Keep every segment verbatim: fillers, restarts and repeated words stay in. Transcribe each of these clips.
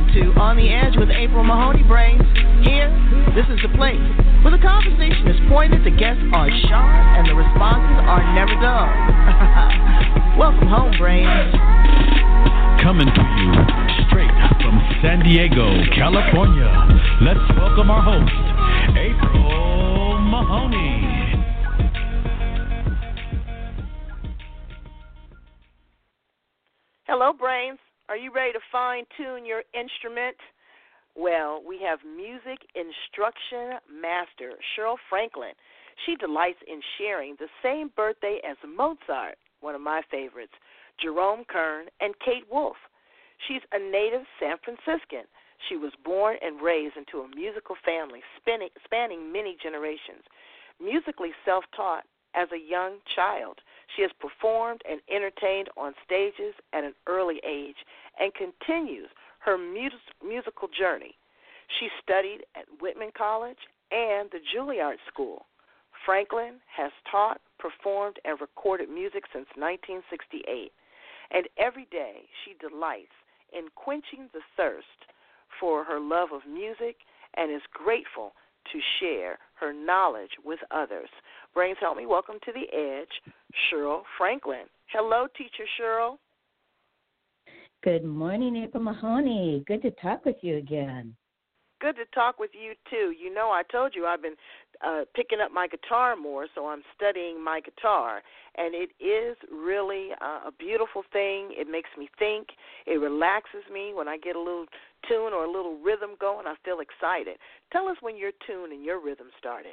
to On the Edge with April Mahoney Brains. Here, this is the place where the conversation is pointed, the guests are sharp, and the responses are never dull. Welcome home, Brains. Coming to you straight from San Diego, California. Let's welcome our host, April Mahoney. Hello, Brains. Are you ready to fine-tune your instrument? Well, we have music instruction master, Cheryl Franklin. She delights in sharing the same birthday as Mozart, one of my favorites, Jerome Kern, and Kate Wolf. She's a native San Franciscan. She was born and raised into a musical family spanning, spanning many generations. Musically self-taught as a young child, she has performed and entertained on stages at an early age and continues her mus- musical journey. She studied at Whitman College and the Juilliard School. Franklin has taught, performed, and recorded music since nineteen sixty-eight, and every day she delights in quenching the thirst for her love of music and is grateful to share her knowledge with others. Brains, help me welcome to the Edge, Cheryl Franklin. Hello, Teacher Cheryl. Good morning, April Mahoney. Good to talk with you again. Good to talk with you, too. You know, I told you I've been uh, picking up my guitar more, so I'm studying my guitar. And it is really uh, a beautiful thing. It makes me think. It relaxes me. When I get a little tune or a little rhythm going, I feel excited. Tell us when your tune and your rhythm started.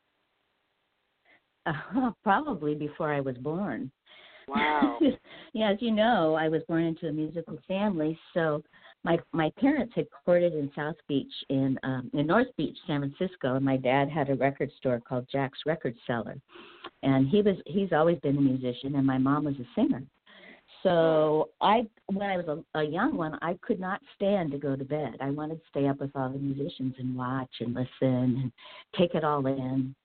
Uh, probably before I was born. Wow. Yeah, as you know, I was born into a musical family, so my my parents had courted in South Beach in um, in North Beach, San Francisco, and my dad had a record store called Jack's Record Cellar, and he was he's always been a musician, and my mom was a singer. So I, when I was a, a young one, I could not stand to go to bed. I wanted to stay up with all the musicians and watch and listen and take it all in.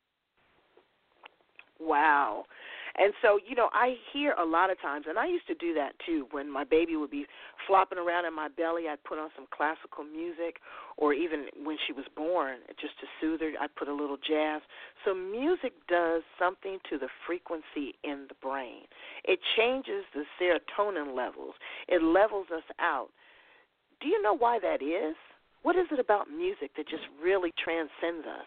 Wow. And so, you know, I hear a lot of times, and I used to do that too, when my baby would be flopping around in my belly, I'd put on some classical music, or even when she was born, just to soothe her, I'd put a little jazz. So music does something to the frequency in the brain. It changes the serotonin levels. It levels us out. Do you know why that is? What is it about music that just really transcends us?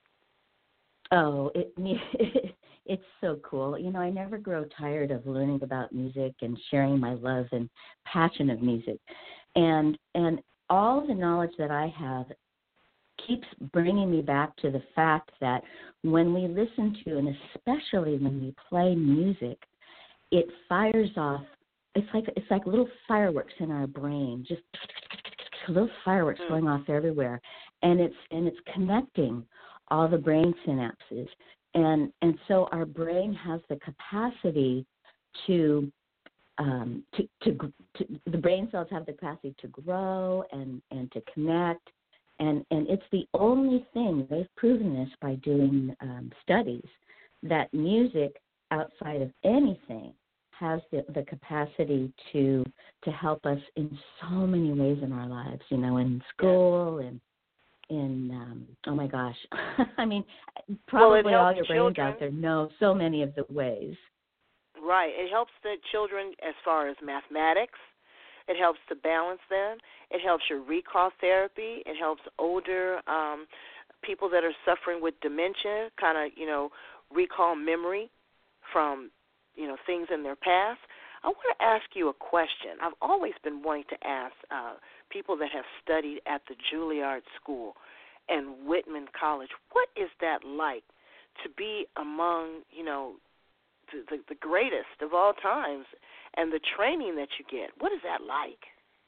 Oh, it, it's so cool. You know, I never grow tired of learning about music and sharing my love and passion of music. And and all the knowledge that I have keeps bringing me back to the fact that when we listen to, and especially when we play music, it fires off. It's like it's like little fireworks in our brain, just little fireworks mm. going off everywhere, and it's and it's connecting all the brain synapses. And and so our brain has the capacity to, um, to, to, to, the brain cells have the capacity to grow and, and to connect. And, and it's the only thing, they've proven this by doing um, studies, that music outside of anything has the, the capacity to to help us in so many ways in our lives, you know, in school and in, um, oh my gosh, I mean, probably well, all your brains children. out there know so many of the ways. Right. It helps the children as far as mathematics. It helps to balance them. It helps your recall therapy. It helps older um, people that are suffering with dementia kind of, you know, recall memory from, you know, things in their past. I want to ask you a question. I've always been wanting to ask uh, people that have studied at the Juilliard School and Whitman College, what is that like to be among, you know, the, the, the greatest of all times and the training that you get? What is that like?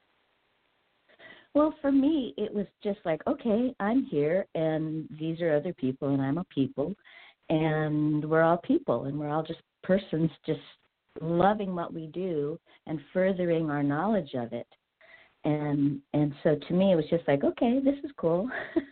Well, for me, it was just like, okay, I'm here, and these are other people, and I'm a people, and we're all people, and we're all just persons just loving what we do and furthering our knowledge of it. And and so to me, it was just like, okay, this is cool.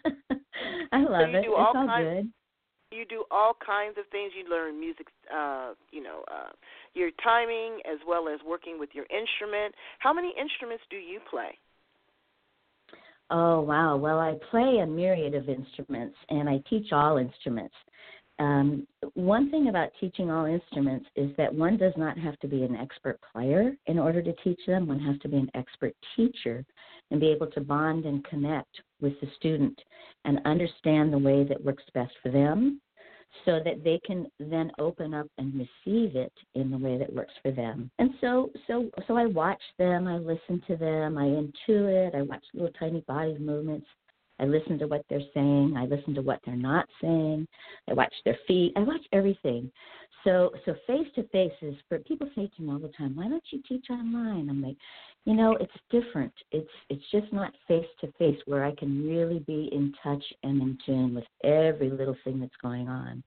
I love so it. It's all kinds, good. You do all kinds of things. You learn music, uh, you know, uh, your timing as well as working with your instrument. How many instruments do you play? Oh, wow. Well, I play a myriad of instruments, and I teach all instruments. Um, one thing about teaching all instruments is that one does not have to be an expert player in order to teach them. One has to be an expert teacher and be able to bond and connect with the student and understand the way that works best for them so that they can then open up and receive it in the way that works for them. And so so, so I watch them, I listen to them, I intuit, I watch little tiny body movements. I listen to what they're saying. I listen to what they're not saying. I watch their feet. I watch everything. So so face-to-face is, for people say to me all the time, why don't you teach online? I'm like, you know, it's different. It's it's just not face-to-face where I can really be in touch and in tune with every little thing that's going on.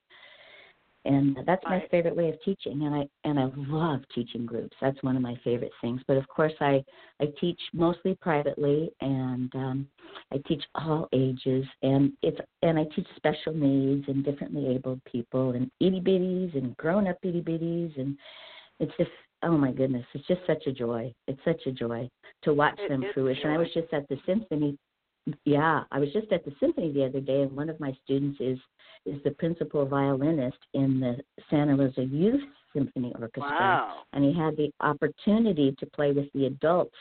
And that's my favorite way of teaching, and I and I love teaching groups. That's one of my favorite things. But of course, I, I teach mostly privately, and um, I teach all ages, and it's and I teach special needs and differently abled people, and itty bitties and grown up itty bitties, and it's just, oh my goodness, it's just such a joy. It's such a joy to watch it, them fruition. I was just at the symphony. Yeah, I was just at the symphony the other day, and one of my students is is the principal violinist in the Santa Rosa Youth Symphony Orchestra. Wow. And he had the opportunity to play with the adults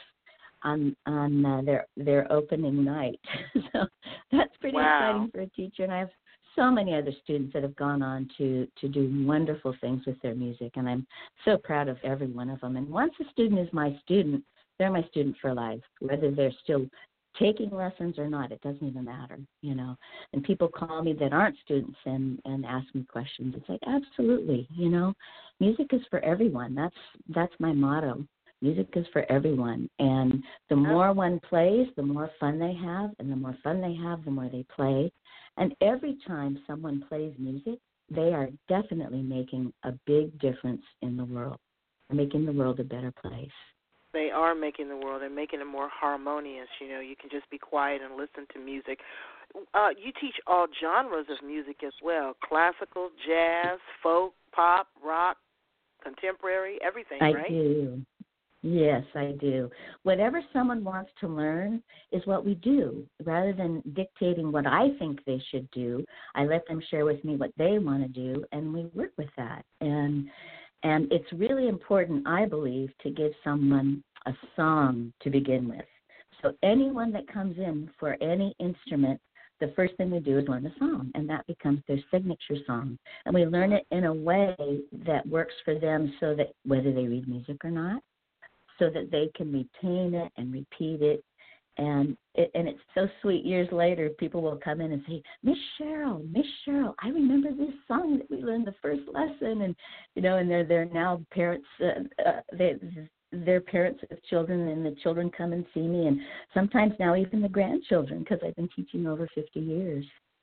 on on uh, their their opening night. So that's pretty wow. exciting for a teacher. And I have so many other students that have gone on to, to do wonderful things with their music, and I'm so proud of every one of them. And once a student is my student, they're my student for life, whether they're still taking lessons or not, it doesn't even matter, you know. And people call me that aren't students and, and ask me questions. It's like, absolutely, you know, music is for everyone. That's that's my motto. Music is for everyone. And the more one plays, the more fun they have, and the more fun they have, the more they play. And every time someone plays music, they are definitely making a big difference in the world, making the world a better place. They are making the world and making it more harmonious. You know, you can just be quiet and listen to music. Uh, you teach all genres of music as well: classical, jazz, folk, pop, rock, contemporary, everything, I right? I do. Yes, I do. Whatever someone wants to learn is what we do. Rather than dictating what I think they should do, I let them share with me what they want to do, and we work with that. And And it's really important, I believe, to give someone a song to begin with. So anyone that comes in for any instrument, the first thing we do is learn a song, and that becomes their signature song. And we learn it in a way that works for them so that whether they read music or not, so that they can retain it and repeat it. And it, and it's so sweet. Years later, people will come in and say, Miss Cheryl, Miss Cheryl, I remember this song that we learned the first lesson. And, you know, and they're, they're now parents, uh, uh, they, they're parents of children, and the children come and see me. And sometimes now even the grandchildren, because I've been teaching over fifty years.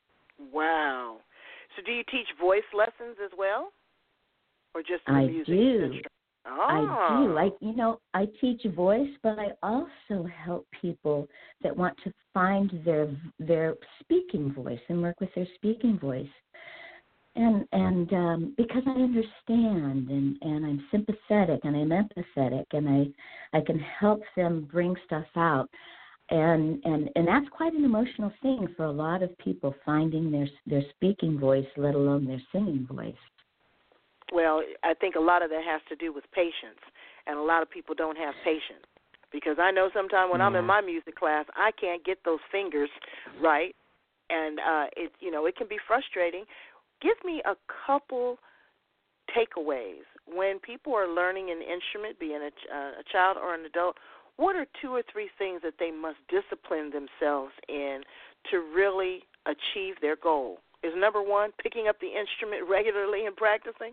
Wow. So do you teach voice lessons as well? Or just the I music? do. Oh. I do. I, you know, I teach voice, but I also help people that want to find their their speaking voice and work with their speaking voice. And and um, because I understand and, and I'm sympathetic and I'm empathetic and I I can help them bring stuff out. And, and and that's quite an emotional thing for a lot of people, finding their their speaking voice, let alone their singing voice. Well, I think a lot of that has to do with patience, and a lot of people don't have patience. Because I know sometimes when yeah. I'm in my music class, I can't get those fingers right, and uh, it you know it can be frustrating. Give me a couple takeaways when people are learning an instrument, being a, uh, a child or an adult. What are two or three things that they must discipline themselves in to really achieve their goal? Is number one picking up the instrument regularly and practicing?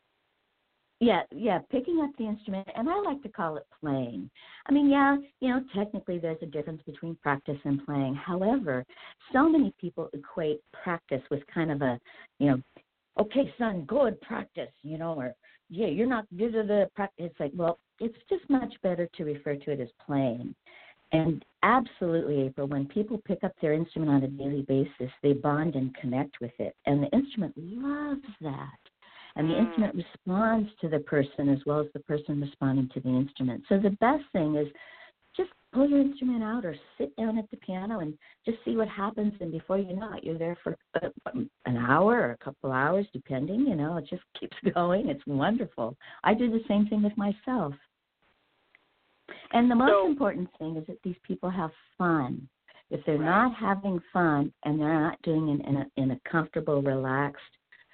Yeah, yeah, picking up the instrument, and I like to call it playing. I mean, yeah, you know, technically there's a difference between practice and playing. However, so many people equate practice with kind of a, you know, okay, son, good practice, you know, or, yeah, you're not good at the practice. It's like, well, it's just much better to refer to it as playing. And absolutely, April, when people pick up their instrument on a daily basis, they bond and connect with it, and the instrument loves that. And the instrument responds to the person as well as the person responding to the instrument. So the best thing is just pull your instrument out or sit down at the piano and just see what happens. And before you know it, you're there for an hour or a couple hours, depending. You know, it just keeps going. It's wonderful. I do the same thing with myself. And the most so, important thing is that these people have fun. If they're right. not having fun and they're not doing it in a, in a comfortable, relaxed,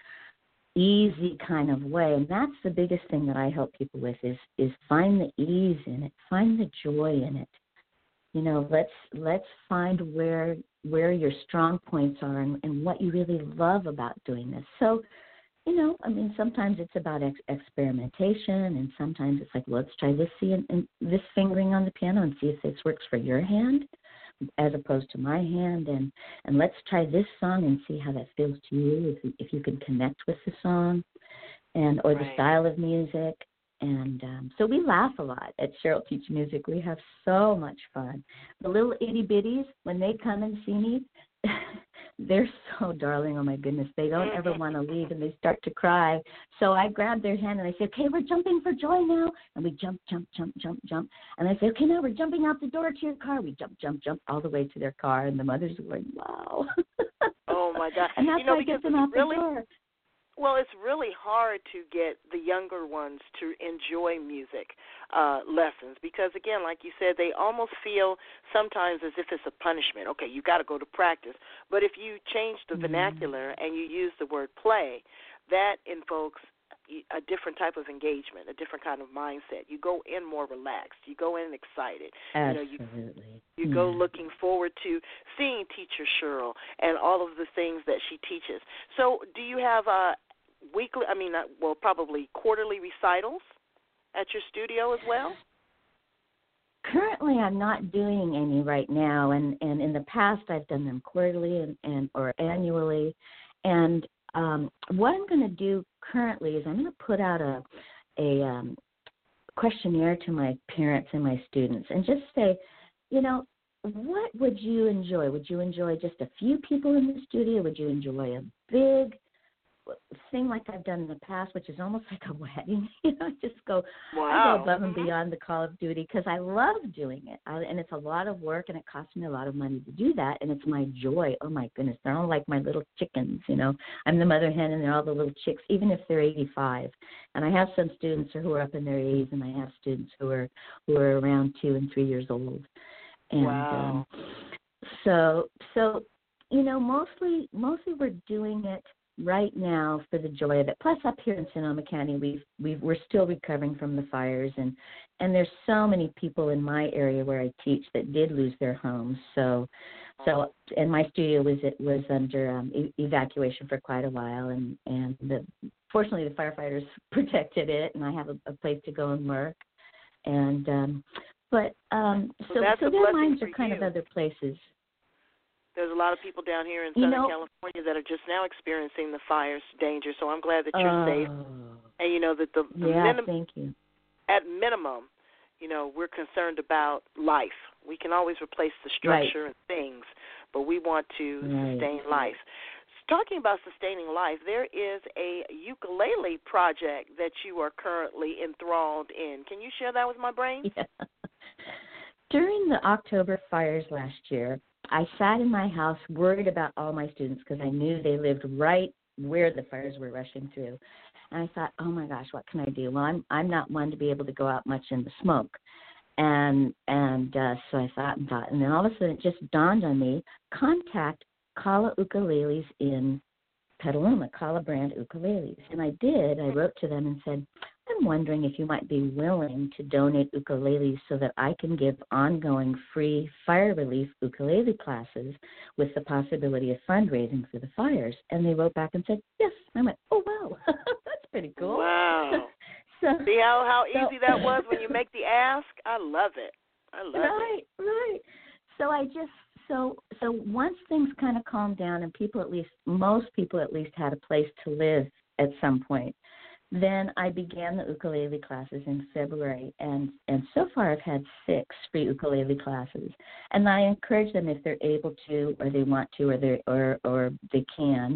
easy kind of way, and that's the biggest thing that I help people with is is find the ease in it, find the joy in it. You know, let's let's find where where your strong points are and, and what you really love about doing this. So, you know, I mean, sometimes it's about ex- experimentation, and sometimes it's like, well, let's try this see and, and this fingering on the piano and see if this works for your hand as opposed to my hand, and, and let's try this song and see how that feels to you, if, if you can connect with the song and or right. the style of music. And um, so we laugh a lot at Cheryl Teach Music. We have so much fun. The little itty-bitties, when they come and see me, they're so darling. Oh, my goodness. They don't ever want to leave, and they start to cry. So I grab their hand, and I say, okay, we're jumping for joy now. And we jump, jump, jump, jump, jump. And I say, okay, now we're jumping out the door to your car. We jump, jump, jump all the way to their car. And the mothers are going, wow. Oh, my God. And that's you know, how I get them out really, the door. Well, it's really hard to get the younger ones to enjoy music uh, lessons because, again, like you said, they almost feel sometimes as if it's a punishment. Okay, you got to go to practice. But if you change the mm-hmm. vernacular and you use the word play, that invokes a different type of engagement, a different kind of mindset. You go in more relaxed. You go in excited. Absolutely. You know, you, you go yeah. looking forward to seeing Teacher Cheryl and all of the things that she teaches. So do you have a weekly, I mean, well, probably quarterly recitals at your studio as well? Currently, I'm not doing any right now, and, and in the past, I've done them quarterly and, and or annually. And um, what I'm going to do currently is I'm going to put out a a um, questionnaire to my parents and my students, and just say, you know, what would you enjoy? Would you enjoy just a few people in the studio? Would you enjoy a big thing like I've done in the past, which is almost like a wedding? You know, just go, wow. I go above and beyond the call of duty because I love doing it. I, and it's a lot of work, and it costs me a lot of money to do that, and it's my joy. Oh, my goodness. They're all like my little chickens, you know. I'm the mother hen, and they're all the little chicks, even if they're eighty-five. And I have some students who are up in their eighties, and I have students who are who are around two and three years old. And wow. um, so, so, you know, mostly, mostly we're doing it right now for the joy of it. Plus, up here in Sonoma County, we've, we've, we're still recovering from the fires, and, and there's so many people in my area where I teach that did lose their homes. So, so, and my studio was it was under um, e- evacuation for quite a while, and and the, fortunately the firefighters protected it, and I have a, a place to go and work. And um, but um, so well, so their minds are kind you. of other places. There's a lot of people down here in Southern you know, California that are just now experiencing the fire's danger, so I'm glad that you're uh, safe. And, you know, that the, the yeah, minim- thank you. at minimum, you know, we're concerned about life. We can always replace the structure right. and things, but we want to right. sustain life. Talking about sustaining life, there is a ukulele project that you are currently enthralled in. Can you share that with my brain? Yeah. During the October fires last year, I sat in my house worried about all my students because I knew they lived right where the fires were rushing through. And I thought, oh, my gosh, what can I do? Well, I'm I'm not one to be able to go out much in the smoke. And and uh, so I thought and thought. And then all of a sudden it just dawned on me, contact Kala Ukuleles in Petaluma, Kala brand ukuleles. And I did. I wrote to them and said, I'm wondering if you might be willing to donate ukuleles so that I can give ongoing free fire relief ukulele classes with the possibility of fundraising for the fires. And they wrote back and said, yes. I went, oh, wow, that's pretty cool. Wow. so, See how, how so, easy that was when you make the ask? I love it. I love right, it. Right, right. So I just, so so once things kind of calmed down and people at least, most people at least had a place to live at some point, then I began the ukulele classes in February, and, and so far I've had six free ukulele classes. And I encourage them, if they're able to, or they want to, or they or or they can,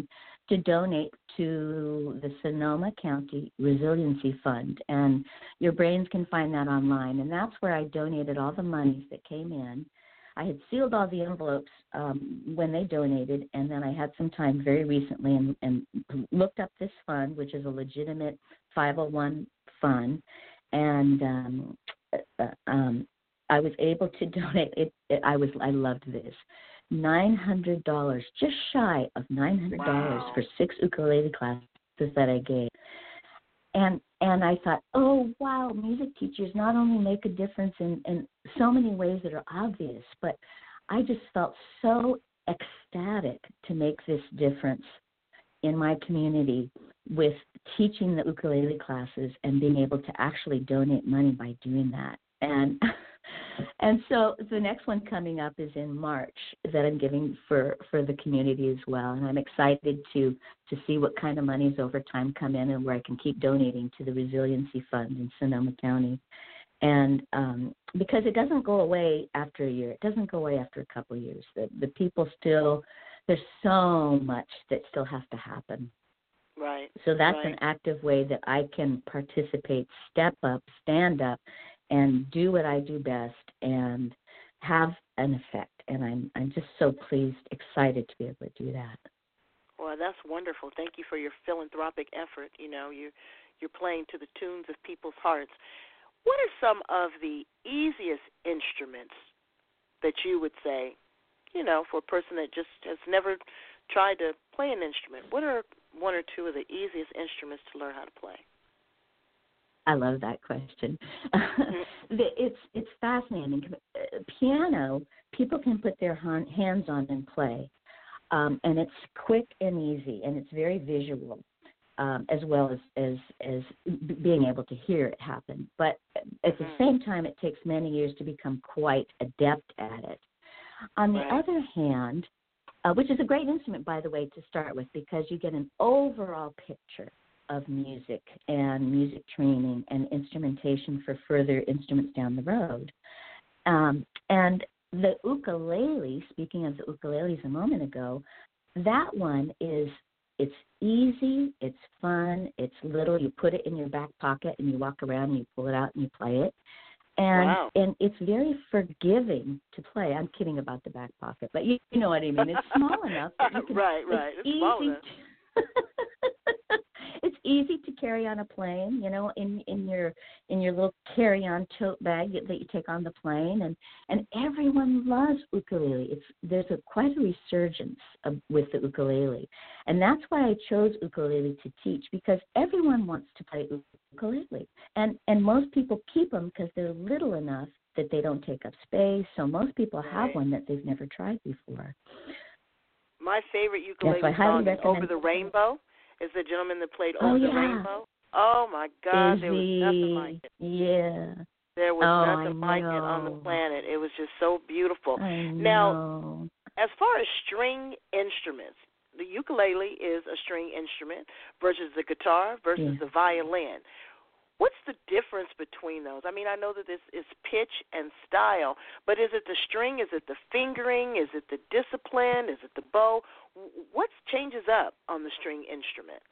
to donate to the Sonoma County Resiliency Fund. And your brains can find that online. And that's where I donated all the monies that came in. I had sealed all the envelopes um, when they donated, and then I had some time very recently and, and looked up this fund, which is a legitimate five oh one fund, and um, uh, um, I was able to donate. It, it, I was I loved this. nine hundred dollars, just shy of nine hundred dollars Wow. for six ukulele classes that I gave. And and I thought, oh, wow, music teachers not only make a difference in, in so many ways that are obvious, but I just felt so ecstatic to make this difference in my community with teaching the ukulele classes and being able to actually donate money by doing that. And and so the next one coming up is in March that I'm giving for, for the community as well. And I'm excited to, to see what kind of monies over time come in and where I can keep donating to the Resiliency Fund in Sonoma County. And um, because it doesn't go away after a year. It doesn't go away after a couple of years. The, the people still, there's so much that still has to happen. Right. So that's right. an active way that I can participate, step up, stand up, and do what I do best and have an effect. And I'm I'm just so pleased, excited to be able to do that. Well, that's wonderful. Thank you for your philanthropic effort. You know, you you're playing to the tunes of people's hearts. What are some of the easiest instruments that you would say, you know, for a person that just has never tried to play an instrument? What are one or two of the easiest instruments to learn how to play? I love that question. it's it's fascinating. Piano, people can put their hands on and play, um, and it's quick and easy, and it's very visual, um, as well as, as as being able to hear it happen. But at the same time, it takes many years to become quite adept at it. On the Right. other hand, uh, which is a great instrument, by the way, to start with, because you get an overall picture of music and music training and instrumentation for further instruments down the road. Um, and the ukulele, speaking of the ukuleles a moment ago, that one is, it's easy, it's fun, it's little. You put it in your back pocket and you walk around and you pull it out and you play it. And Wow. and it's very forgiving to play. I'm kidding about the back pocket, but you, you know what I mean. It's small enough that you can, right, right. It's, It's small easy enough. to, it's easy to carry on a plane, you know, in, in your in your little carry-on tote bag that you take on the plane, and, and everyone loves ukulele. It's there's a quite a resurgence of, with the ukulele, and that's why I chose ukulele to teach, because everyone wants to play ukulele, and and most people keep them because they're little enough that they don't take up space. So most people Right. have one that they've never tried before. My favorite ukulele Yes, I highly song is recommend- Over the Rainbow. Is the gentleman that played Oh, Over the yeah. Rainbow? Oh, my God. There was nothing Izzy, like it. yeah. There was Oh, nothing I like it on the know. planet. It was just so beautiful. I Now, know. as far as string instruments, the ukulele is a string instrument versus the guitar versus Yeah. the violin. What's the difference between those? I mean, I know that this is pitch and style, but is it the string? Is it the fingering? Is it the discipline? Is it the bow? What changes up on the string instrument?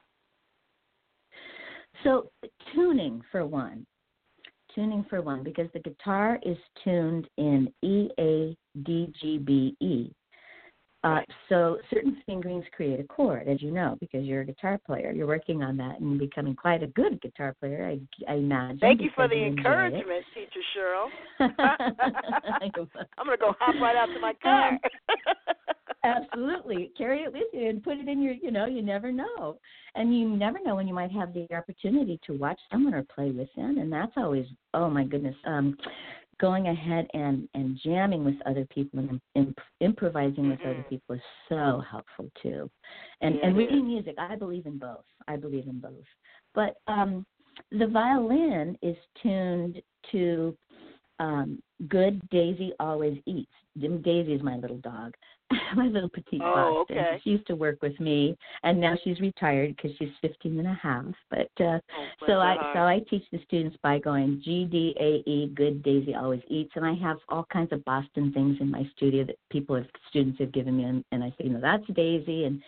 So tuning for one, tuning for one, because the guitar is tuned in E, A, D, G, B, E. Uh, Right. so certain fingerings create a chord, as you know, because you're a guitar player. You're working on that and becoming quite a good guitar player, I, I imagine. Thank you for because the you enjoy encouragement, Teacher Cheryl. it. I'm going to go hop right out to my car. Um, Absolutely. Carry it with you and put it in your, you know, you never know. And you never know when you might have the opportunity to watch someone or play with them. And that's always, oh, my goodness, um, going ahead and, and jamming with other people and imp- improvising with Mm-hmm. other people is so helpful, too. And, Yeah, and it reading music, I believe in both. I believe in both. But um, the violin is tuned to um, Good Daisy Always Eats. Daisy is my little dog, my little petite Oh, Boston. okay. She used to work with me, and now she's retired because she's fifteen and a half. But uh, Oh, bless so her I heart. so I teach the students by going G D A E, Good Daisy Always Eats, and I have all kinds of Boston things in my studio that people have students have given me, and, and I say, you know, that's Daisy, and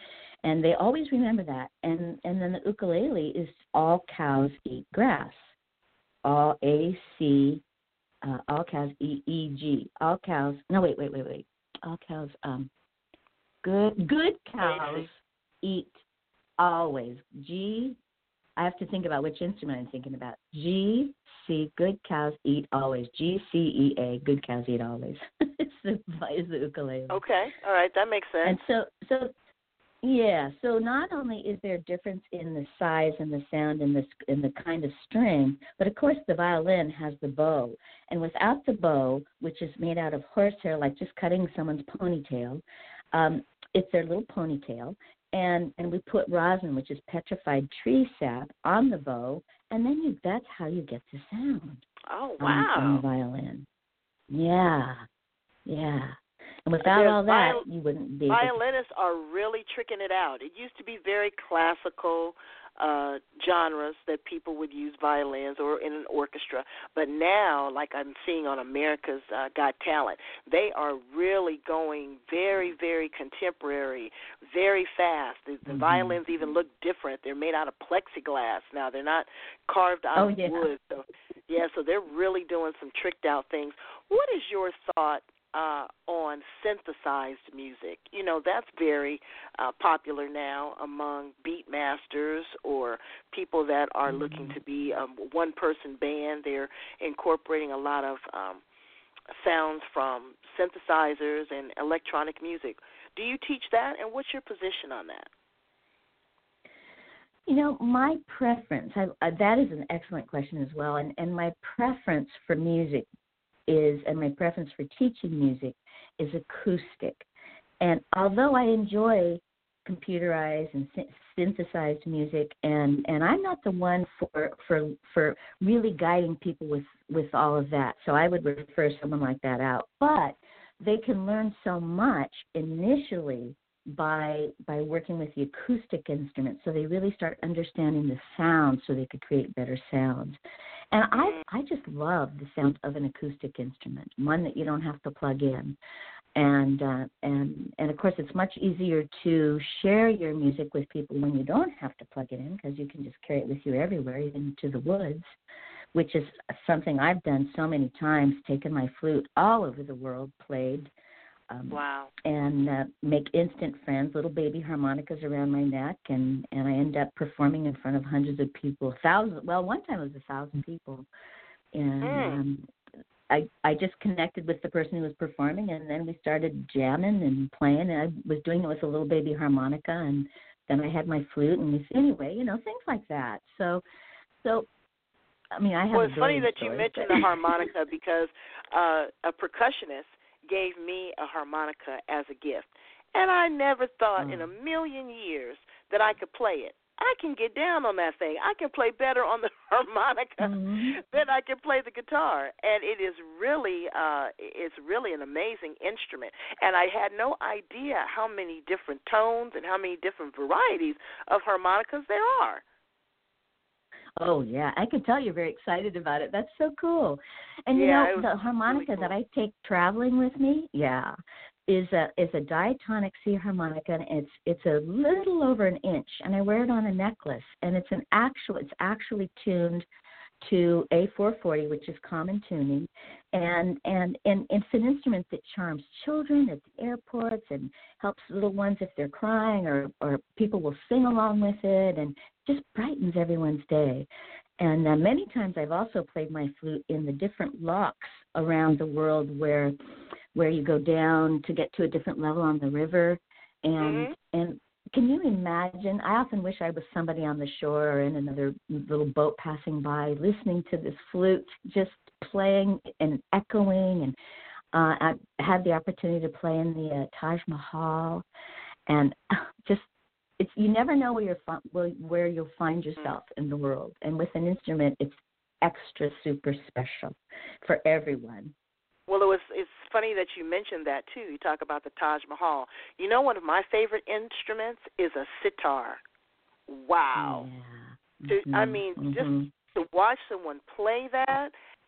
And they always remember that. And and then the ukulele is all cows eat grass. All A C, uh, all cows E E G. All cows. No, wait, wait, wait, wait. All cows. Um, good good cows eat always. G. I have to think about which instrument I'm thinking about. G C. Good cows eat always. G C E A. Good cows eat always. it's the it's the ukulele. Okay. All right. That makes sense. And so so. Yeah, so not only is there a difference in the size and the sound and the and the kind of string, but of course the violin has the bow. And without the bow, which is made out of horsehair, like just cutting someone's ponytail, um, it's their little ponytail. And and we put rosin, which is petrified tree sap, on the bow, and then you that's how you get the sound. Oh, wow. On, on the violin. Yeah, yeah. And without There's all that, viol- you wouldn't be able Violinists are really tricking it out. It used to be very classical uh, genres that people would use violins or in an orchestra. But now, like I'm seeing on America's uh, Got Talent, they are really going very, very contemporary, very fast. The, the mm-hmm. violins even look different. They're made out of plexiglass now. They're not carved out oh, of yeah. wood. So, yeah, so they're really doing some tricked out things. What is your thought Uh, on synthesized music? You know, that's very uh, popular now among beat masters or people that are mm-hmm. looking to be a one-person band. They're incorporating a lot of um, sounds from synthesizers and electronic music. Do you teach that, and what's your position on that? You know, my preference, I, uh, that is an excellent question as well, and, and my preference for music is, and my preference for teaching music is acoustic. And although I enjoy computerized and synthesized music, and, and I'm not the one for for for really guiding people with, with all of that, so I would refer someone like that out. But they can learn so much initially by by working with the acoustic instruments, so they really start understanding the sound so they could create better sounds. And I I just love the sound of an acoustic instrument, one that you don't have to plug in. And uh, and and of course, it's much easier to share your music with people when you don't have to plug it in, because you can just carry it with you everywhere, even to the woods, which is something I've done so many times, taken my flute all over the world, played. Um, wow. And uh, make instant friends, little baby harmonicas around my neck, and, and I end up performing in front of hundreds of people, thousands. Well, one time it was a thousand people. And mm. um, I I just connected with the person who was performing, and then we started jamming and playing, and I was doing it with a little baby harmonica, and then I had my flute, and we, anyway, you know, things like that. So, so I mean, I have Well, it's a funny that stories, you mentioned but... the harmonica because uh, a percussionist gave me a harmonica as a gift. And I never thought mm. in a million years that I could play it. I can get down on that thing. I can play better on the harmonica mm-hmm. than I can play the guitar. And it is really uh, it's really an amazing instrument. And I had no idea how many different tones and how many different varieties of harmonicas there are. Oh, yeah. I can tell you're very excited about it. That's so cool. And, you yeah, know, the harmonica really cool. that I take traveling with me, yeah, is a is a diatonic C harmonica, and it's it's a little over an inch, and I wear it on a necklace, and it's an actual it's actually tuned to A four forty, which is common tuning, and and and it's an instrument that charms children at the airports and helps little ones if they're crying, or or people will sing along with it, and just brightens everyone's day. And uh, many times I've also played my flute in the different locks around the world where where you go down to get to a different level on the river. And mm-hmm. and can you imagine? I often wish I was somebody on the shore or in another little boat passing by, listening to this flute just playing and echoing. And uh, I had the opportunity to play in the uh, Taj Mahal, and just it's you never know where you're where, where you'll find yourself in the world. And with an instrument, it's extra super special for everyone. Well, it was. It's funny that you mentioned that too. You talk about the Taj Mahal. You know, one of my favorite instruments is a sitar. Wow. Yeah. Mm-hmm. To, I mean, mm-hmm. just to watch someone play that,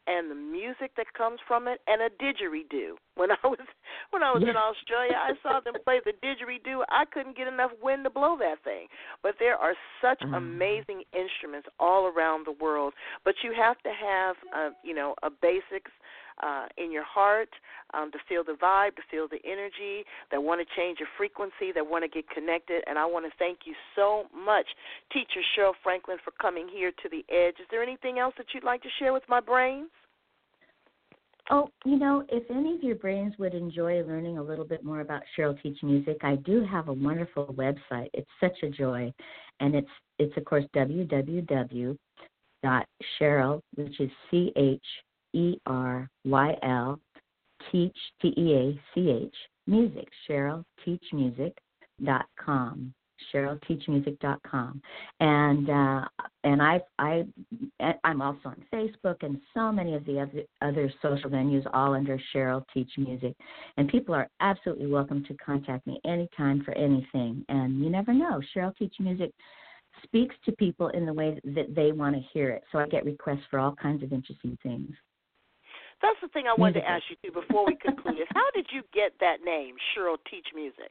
and the music that comes from it, and a didgeridoo. When I was when I was yeah. in Australia, I saw them play the didgeridoo. I couldn't get enough wind to blow that thing. But there are such um, amazing instruments all around the world. But you have to have, a, you know, a basics uh, in your heart um, to feel the vibe, to feel the energy, that want to change your frequency, that want to get connected. And I want to thank you so much, Teacher Cheryl Franklin, for coming here to the Edge. Is there anything else that you'd like to share with my brains? Oh, you know, if any of your brains would enjoy learning a little bit more about Cheryl Teach Music, I do have a wonderful website. It's such a joy. And it's, it's of course, w w w dot cheryl, which is C H E R Y L, teach, T E A C H, music, cheryl teach music dot com. cheryl teach music dot com, and uh, and I I I'm also on Facebook and so many of the other other social venues, all under Cheryl Teach Music, and people are absolutely welcome to contact me anytime for anything. And you never know, Cheryl Teach Music speaks to people in the way that they want to hear it. So I get requests for all kinds of interesting things. That's the thing I wanted Music. to ask you too before we conclude is how did you get that name, Cheryl Teach Music?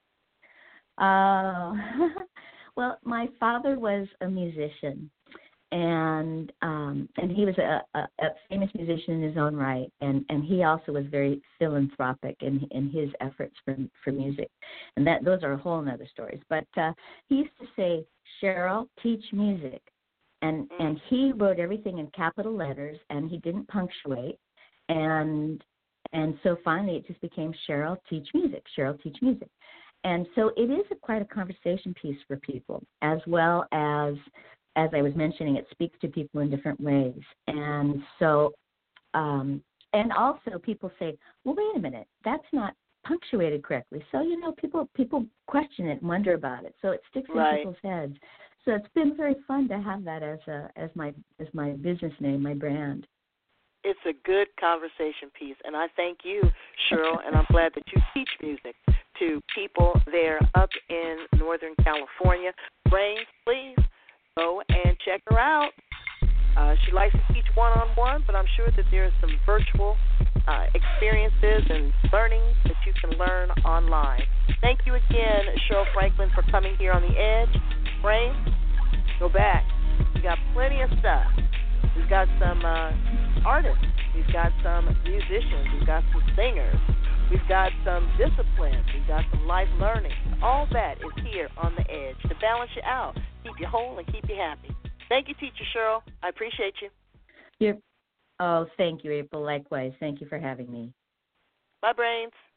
Uh, well, my father was a musician, and um, and he was a, a, a famous musician in his own right, and, and he also was very philanthropic in in his efforts for for music, and that those are a whole other stories. But uh, he used to say, "Cheryl, teach music," and Mm. and he wrote everything in capital letters, and he didn't punctuate, and and so finally it just became Cheryl Teach Music, Cheryl Teach Music. And so it is a, quite a conversation piece for people, as well as, as I was mentioning, it speaks to people in different ways. And so, um, and also people say, well, wait a minute, that's not punctuated correctly. So, you know, people people question it and wonder about it. So it sticks in Right. people's heads. So it's been very fun to have that as a as my as my business name, my brand. It's a good conversation piece, and I thank you, Cheryl, and I'm glad that you teach music to people there up in Northern California. Brains, please go and check her out. Uh, she likes to teach one-on-one, but I'm sure that there are some virtual uh, experiences and learning that you can learn online. Thank you again, Cheryl Franklin, for coming here on The Edge. Brains, go back. We got plenty of stuff. We've got some uh, artists. We've got some musicians. We've got some singers. We've got some disciplines. We've got some life learning. All that is here on The Edge to balance you out, keep you whole, and keep you happy. Thank you, Teacher Cheryl. I appreciate you. You're, oh, thank you, April. Likewise. Thank you for having me. Bye, Brains.